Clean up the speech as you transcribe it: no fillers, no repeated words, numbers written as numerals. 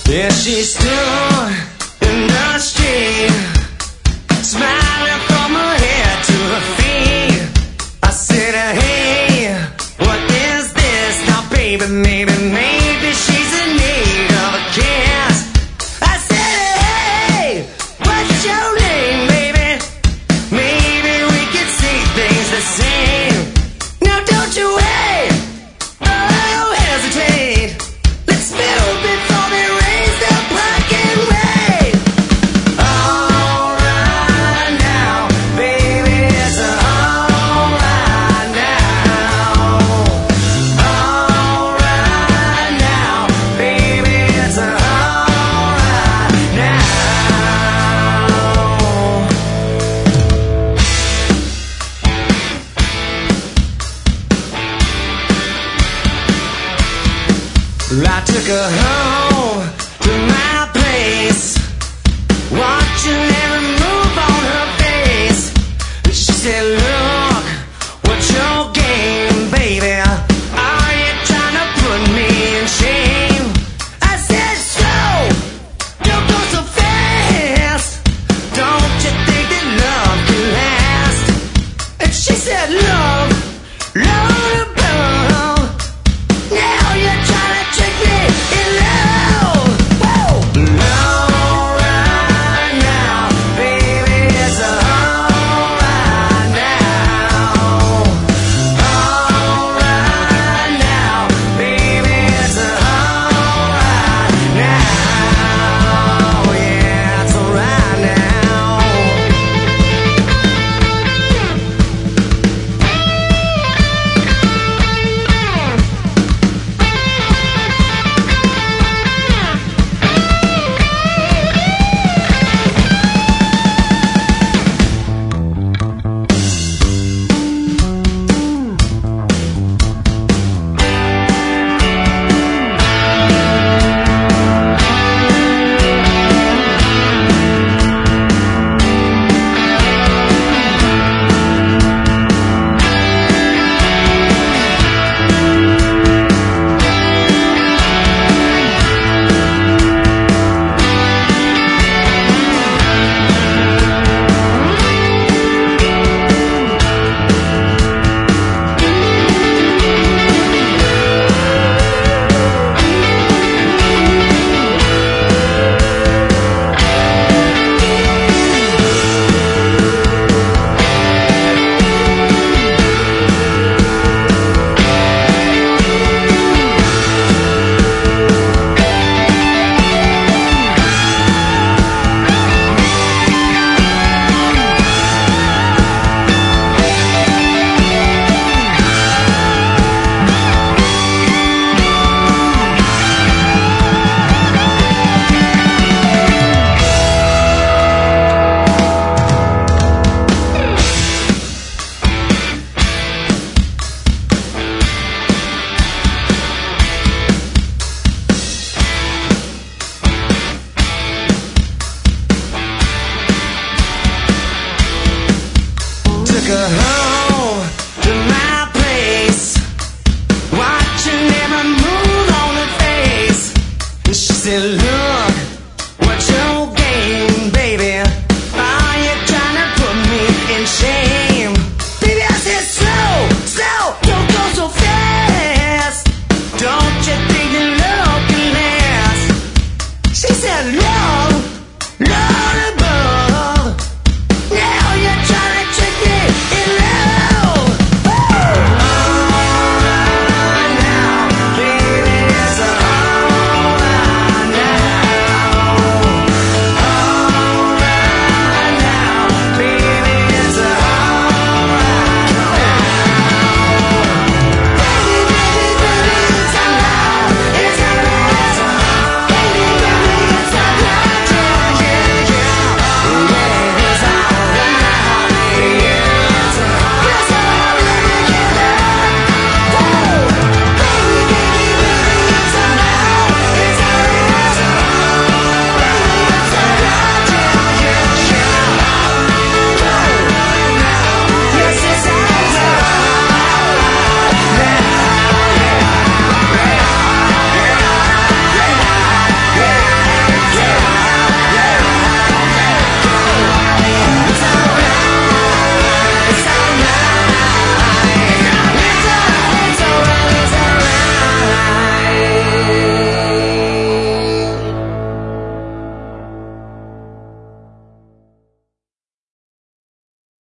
Yeah, she stood in the street, smiling from her head to her feet. I said, hey, what is this now, baby? Maybe she's in need of a kiss. I said, hey, what's your name, baby? Maybe we could see things the same. Now don't you wait, oh, hesitate. Let's spittle before they raise their fucking rate. Alright now, baby, it's alright now. Alright now, baby, it's alright now. I took her home to my place, watching every move on her face. She said, look, what's your game, baby? Are you trying to put me in shame? I said, slow, don't go so fast. Don't you think that love can last? And she said, love, love above. Now you're trying to trick me in love. Whoa. Alright now, baby, it's alright now. Alright now, baby, it's alright now. Yeah, it's alright now. Took her home to my place, watching every move on her face. And she said, look,